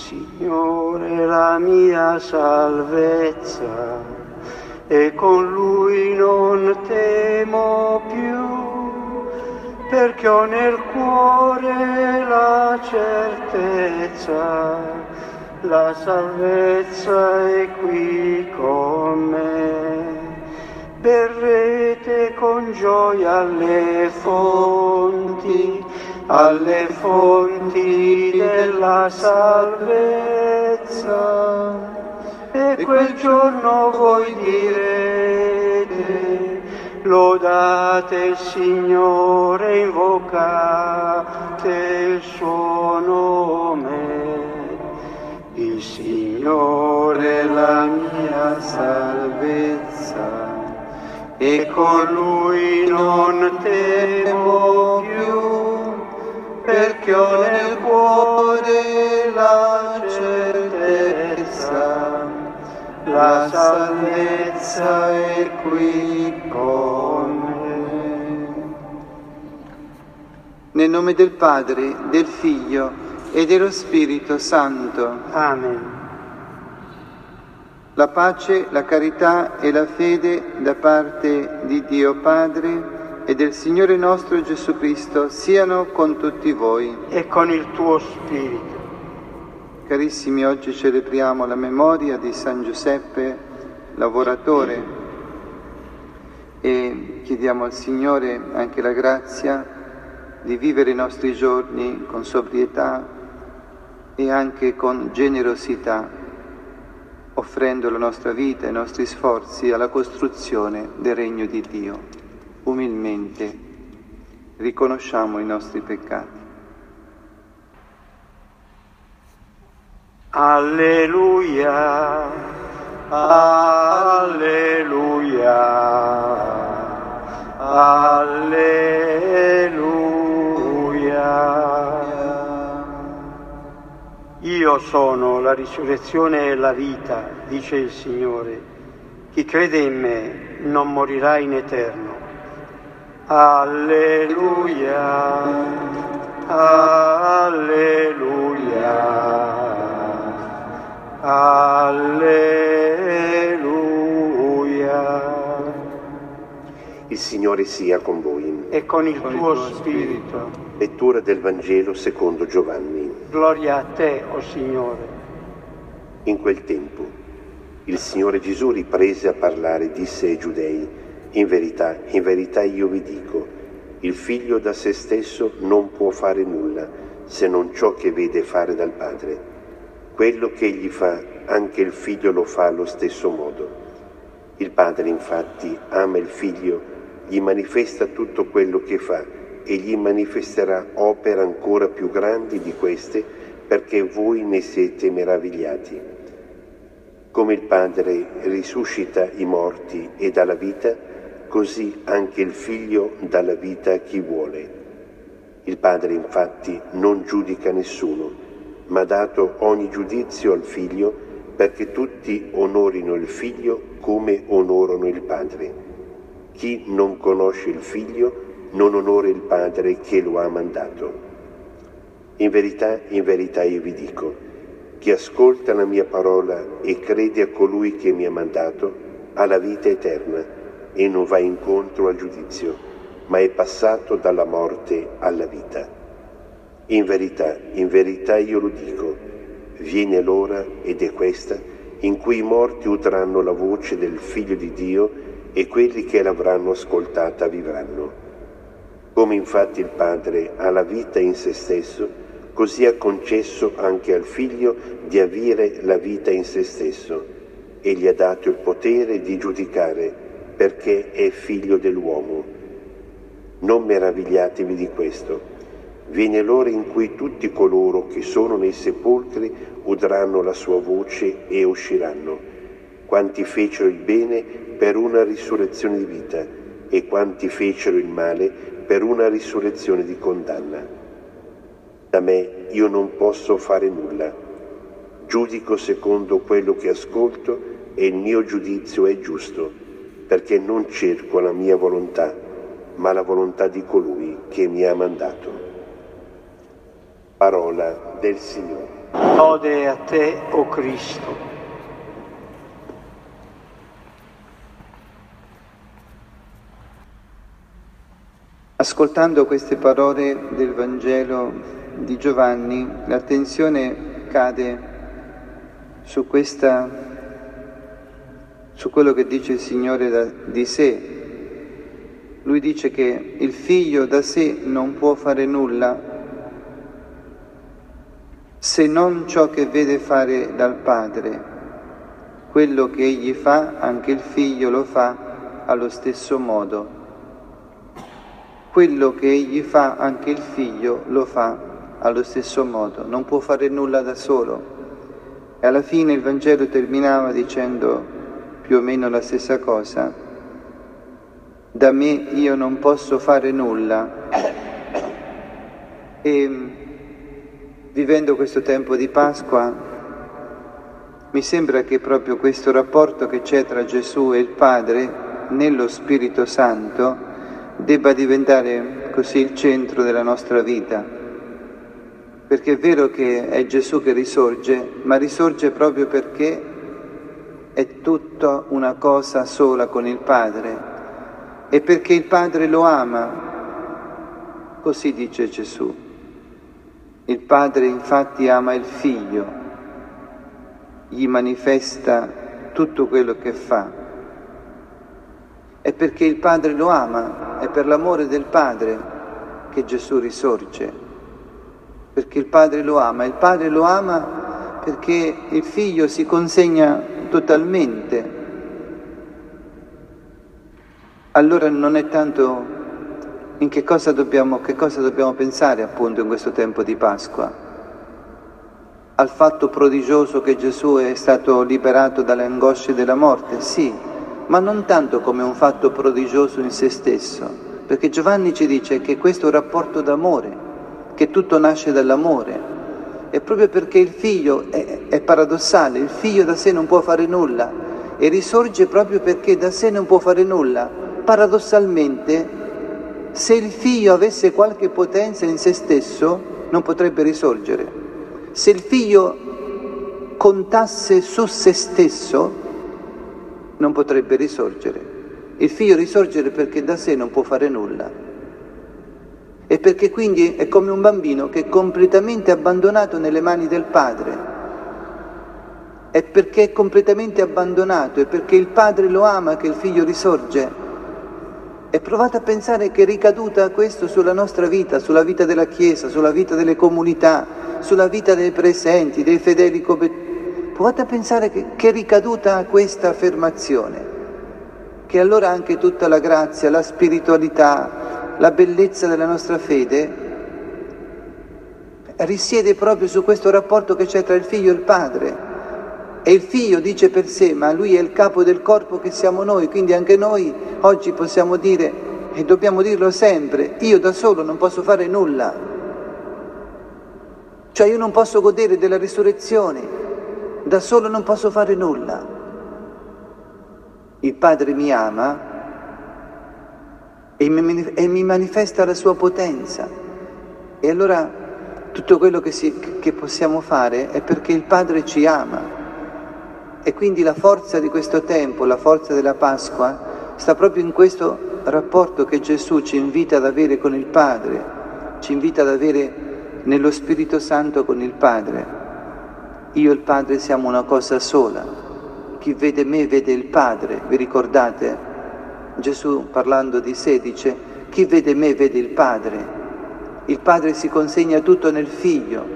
Signore la mia salvezza, e con Lui non temo più, perché ho nel cuore la certezza, la salvezza è qui con me. Berrete con gioia alle fonti della salvezza. E quel giorno voi direte, lodate il Signore, invocate il suo nome. Il Signore è la mia salvezza, e con Lui non temo più, perché ho nel cuore la certezza, la salvezza è qui con me. Nel nome del Padre, del Figlio e dello Spirito Santo. Amen. La pace, la carità e la fede da parte di Dio Padre e del Signore nostro Gesù Cristo siano con tutti voi. E con il tuo spirito. Carissimi, oggi celebriamo la memoria di San Giuseppe, lavoratore, e chiediamo al Signore anche la grazia di vivere i nostri giorni con sobrietà e anche con generosità, offrendo la nostra vita e i nostri sforzi alla costruzione del regno di Dio. Umilmente riconosciamo i nostri peccati. Alleluia, alleluia, alleluia. Io sono la risurrezione e la vita, dice il Signore. Chi crede in me non morirà in eterno. Alleluia, alleluia. Alleluia. Il Signore sia con voi. E con il tuo spirito. Lettura del Vangelo secondo Giovanni. Gloria a te, o Signore. In quel tempo il Signore Gesù riprese a parlare e disse ai Giudei: in verità io vi dico, il Figlio da se stesso non può fare nulla se non ciò che vede fare dal Padre. Quello che egli fa, anche il Figlio lo fa allo stesso modo. Il Padre infatti ama il Figlio, gli manifesta tutto quello che fa e gli manifesterà opere ancora più grandi di queste, perché voi ne siete meravigliati. Come il Padre risuscita i morti e dà la vita, così anche il Figlio dà la vita a chi vuole. Il Padre infatti non giudica nessuno, ma ha dato ogni giudizio al Figlio, perché tutti onorino il Figlio come onorano il Padre. Chi non conosce il Figlio non onora il Padre che lo ha mandato. In verità io vi dico, chi ascolta la mia parola e crede a colui che mi ha mandato, ha la vita eterna e non va incontro al giudizio, ma è passato dalla morte alla vita. In verità io lo dico, viene l'ora, ed è questa, in cui i morti udranno la voce del Figlio di Dio e quelli che l'avranno ascoltata vivranno. Come infatti il Padre ha la vita in se stesso, così ha concesso anche al Figlio di avere la vita in se stesso e gli ha dato il potere di giudicare, perché è Figlio dell'uomo. Non meravigliatevi di questo. Viene l'ora in cui tutti coloro che sono nei sepolcri udranno la sua voce e usciranno, quanti fecero il bene per una risurrezione di vita e quanti fecero il male per una risurrezione di condanna. Da me io non posso fare nulla. Giudico secondo quello che ascolto e il mio giudizio è giusto, perché non cerco la mia volontà, ma la volontà di colui che mi ha mandato. Parola del Signore. Lode a te, o Cristo. Ascoltando queste parole del Vangelo di Giovanni, l'attenzione cade su quello che dice il Signore di sé. Lui dice che il Figlio da sé non può fare nulla se non ciò che vede fare dal Padre. Quello che egli fa, anche il Figlio lo fa allo stesso modo. Quello che egli fa, anche il Figlio lo fa allo stesso modo. Non può fare nulla da solo. E alla fine il Vangelo terminava dicendo più o meno la stessa cosa. Da me io non posso fare nulla. E vivendo questo tempo di Pasqua, mi sembra che proprio questo rapporto che c'è tra Gesù e il Padre nello Spirito Santo debba diventare così il centro della nostra vita. Perché è vero che è Gesù che risorge, ma risorge proprio perché è tutta una cosa sola con il Padre e perché il Padre lo ama. Così dice Gesù. Il Padre infatti ama il Figlio, gli manifesta tutto quello che fa. È perché il Padre lo ama, è per l'amore del Padre che Gesù risorge, perché il Padre lo ama. Il Padre lo ama perché il Figlio si consegna totalmente. Allora non è tanto in che cosa dobbiamo pensare appunto in questo tempo di Pasqua. Al fatto prodigioso che Gesù è stato liberato dalle angosce della morte, sì, ma non tanto come un fatto prodigioso in se stesso, perché Giovanni ci dice che questo è un rapporto d'amore, che tutto nasce dall'amore. E proprio perché il Figlio è paradossale, il Figlio da sé non può fare nulla e risorge proprio perché da sé non può fare nulla. Paradossalmente, se il Figlio avesse qualche potenza in se stesso, non potrebbe risorgere. Se il Figlio contasse su se stesso, non potrebbe risorgere. Il Figlio risorge perché da sé non può fare nulla. E perché quindi è come un bambino che è completamente abbandonato nelle mani del Padre. È perché è completamente abbandonato, è perché il Padre lo ama che il Figlio risorge. E provate a pensare che ricaduta ha questo sulla nostra vita, sulla vita della Chiesa, sulla vita delle comunità, sulla vita dei presenti, dei fedeli. Provate a pensare che ricaduta ha questa affermazione, che allora anche tutta la grazia, la spiritualità, la bellezza della nostra fede risiede proprio su questo rapporto che c'è tra il Figlio e il Padre. E il Figlio dice per sé, ma Lui è il capo del corpo che siamo noi, quindi anche noi oggi possiamo dire, e dobbiamo dirlo sempre, io da solo non posso fare nulla. Cioè io non posso godere della risurrezione, da solo non posso fare nulla. Il Padre mi ama e mi manifesta la sua potenza. E allora tutto quello che possiamo fare è perché il Padre ci ama. E quindi la forza di questo tempo, la forza della Pasqua, sta proprio in questo rapporto che Gesù ci invita ad avere con il Padre, ci invita ad avere nello Spirito Santo con il Padre. Io e il Padre siamo una cosa sola. Chi vede me vede il Padre. Vi ricordate? Gesù parlando di sé dice, chi vede me vede il Padre. Il Padre si consegna tutto nel Figlio.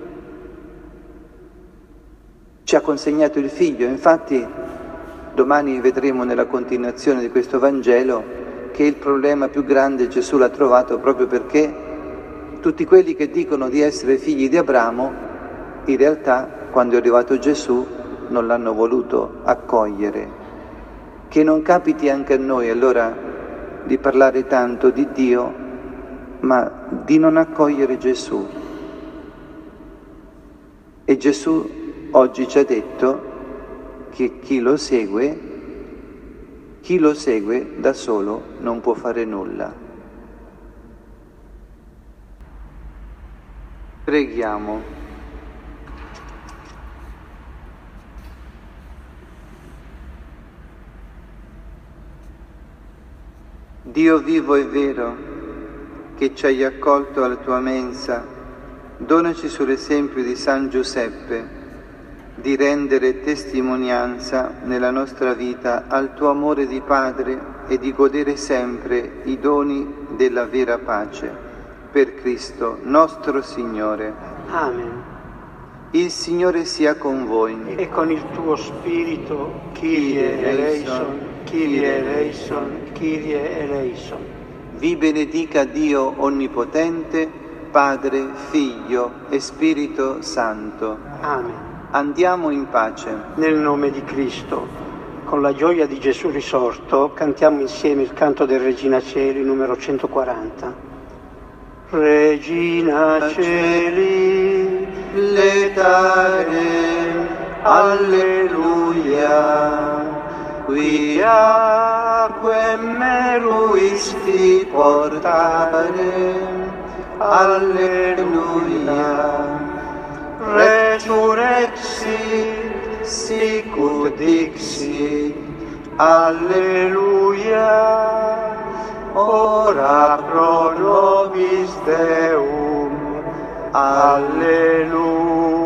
Ci ha consegnato il Figlio, infatti domani vedremo nella continuazione di questo Vangelo che il problema più grande Gesù l'ha trovato proprio perché tutti quelli che dicono di essere figli di Abramo, in realtà quando è arrivato Gesù non l'hanno voluto accogliere. Che non capiti anche a noi allora di parlare tanto di Dio, ma di non accogliere Gesù. E Gesù oggi ci ha detto che chi lo segue da solo non può fare nulla. Preghiamo. Dio vivo e vero, che ci hai accolto alla tua mensa, donaci sull'esempio di San Giuseppe di rendere testimonianza nella nostra vita al tuo amore di Padre e di godere sempre i doni della vera pace. Per Cristo nostro Signore. Amen. Il Signore sia con voi. E con il tuo spirito, Kyrie eleison, Kyrie eleison, Kyrie eleison. Vi benedica Dio Onnipotente, Padre, Figlio e Spirito Santo. Amen. Andiamo in pace. Nel nome di Cristo, con la gioia di Gesù risorto, cantiamo insieme il canto del Regina Celi numero 140. Regina Celi, letare, alleluia, quiaque meruisti portare, alleluia, resurrexi, sicut dixit, alleluia, ora pro nobis Deum, alleluia.